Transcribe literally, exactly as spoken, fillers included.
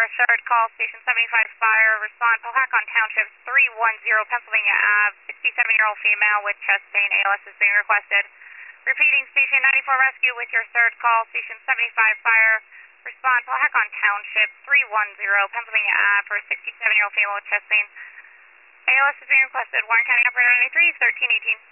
third call, Station seventy-five Fire. Respond, Powhacon Township, three one zero Pennsylvania Avenue. sixty-seven-year-old female with chest pain. A L S is being requested. Repeating, Station ninety-four Rescue with your third call, Station seventy-five Fire. Respond, Powhacon Township, three one zero Pennsylvania Avenue for a sixty-seven-year-old female with chest pain. A L S is being requested. Warren County Operator ninety-three, thirteen eighteen.